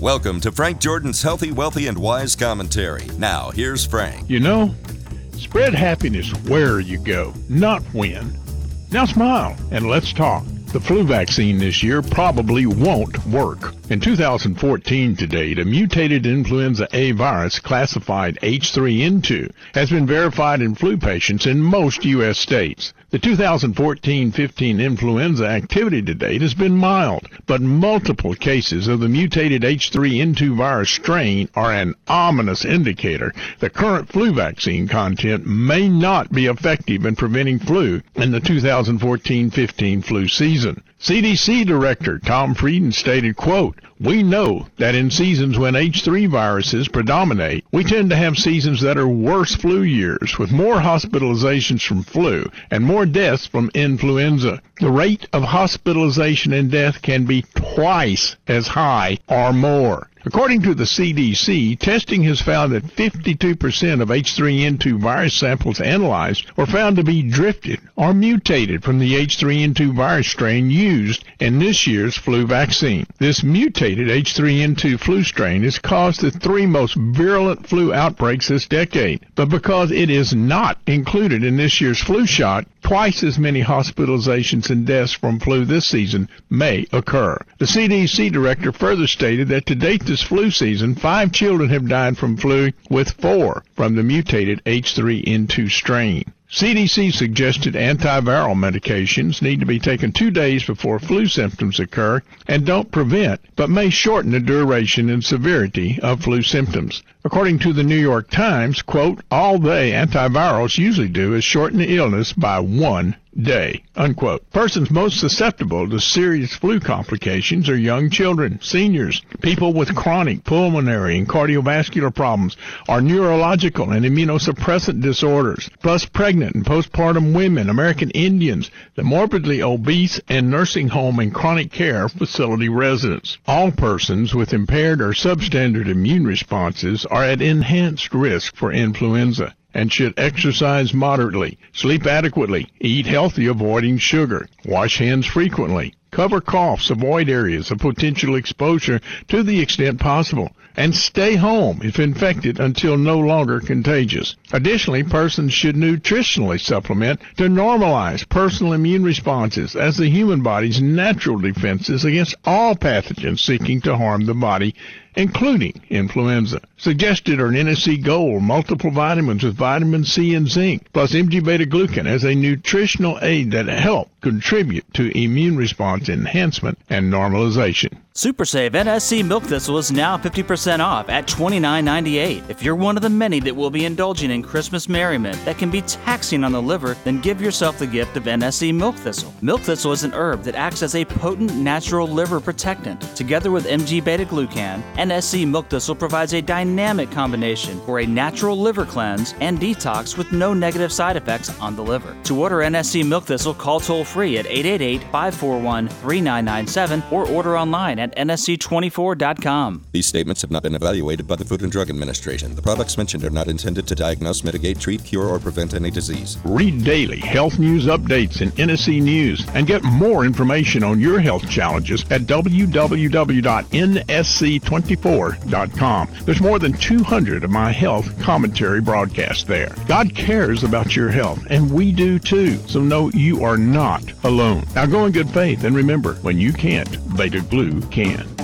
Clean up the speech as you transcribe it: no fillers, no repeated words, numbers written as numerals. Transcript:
Welcome to Frank Jordan's Healthy, Wealthy, and Wise Commentary. Now, here's Frank. You know, spread happiness where you go, not when. Now smile and let's talk. The flu vaccine this year probably won't work. In 2014 to date, a mutated influenza A virus classified H3N2 has been verified in flu patients in most U.S. states. The 2014-15 influenza activity to date has been mild, but multiple cases of the mutated H3N2 virus strain are an ominous indicator that current flu vaccine content may not be effective in preventing flu in the 2014-15 flu season. CDC Director Tom Frieden stated, quote, "We know that in seasons when H3 viruses predominate, we tend to have seasons that are worse flu years, with more hospitalizations from flu and more deaths from influenza. The rate of hospitalization and death can be twice as high or more." According to the CDC, testing has found that 52% of H3N2 virus samples analyzed were found to be drifted or mutated from the H3N2 virus strain used in this year's flu vaccine. This mutated H3N2 flu strain has caused the three most virulent flu outbreaks this decade. But because it is not included in this year's flu shot, twice as many hospitalizations and deaths from flu this season may occur. The CDC director further stated that to date this flu season, 5 children have died from flu, with 4 from the mutated H3N2 strain. CDC suggested antiviral medications need to be taken 2 days before flu symptoms occur and don't prevent, but may shorten the duration and severity of flu symptoms. According to the New York Times, quote, "All they antivirals usually do is shorten the illness by 1 day," unquote. Persons most susceptible to serious flu complications are young children, seniors, people with chronic pulmonary and cardiovascular problems, or neurological and immunosuppressant disorders, plus pregnant and postpartum women, American Indians, the morbidly obese, and nursing home and chronic care facility residents. All persons with impaired or substandard immune responses are at enhanced risk for influenza and should exercise moderately, sleep adequately, eat healthy, avoiding sugar, wash hands frequently, cover coughs, avoid areas of potential exposure to the extent possible, and stay home if infected until no longer contagious. Additionally, persons should nutritionally supplement to normalize personal immune responses as the human body's natural defenses against all pathogens seeking to harm the body, including influenza. Suggested are an NSC Gold, multiple vitamins with vitamin C and zinc, plus MG-beta-glucan as a nutritional aid that help contribute to immune response enhancement and normalization. Super Save NSC Milk Thistle is now 50% off at $29.98. If you're one of the many that will be indulging in Christmas merriment that can be taxing on the liver, then give yourself the gift of NSC Milk Thistle. Milk Thistle is an herb that acts as a potent natural liver protectant. Together with MG-beta-glucan, NSC Milk Thistle provides a dynamic combination for a natural liver cleanse and detox with no negative side effects on the liver. To order NSC Milk Thistle, call toll-free at 888-541-3997 or order online at nsc24.com. These statements have not been evaluated by the Food and Drug Administration. The products mentioned are not intended to diagnose, mitigate, treat, cure, or prevent any disease. Read daily health news updates in NSC News and get more information on your health challenges at www.nsc24.com. There's more than 200 of my health commentary broadcasts there. God cares about your health, and we do too. So know you are not alone. Now go in good faith, and remember, when you can't, Beta Glue can.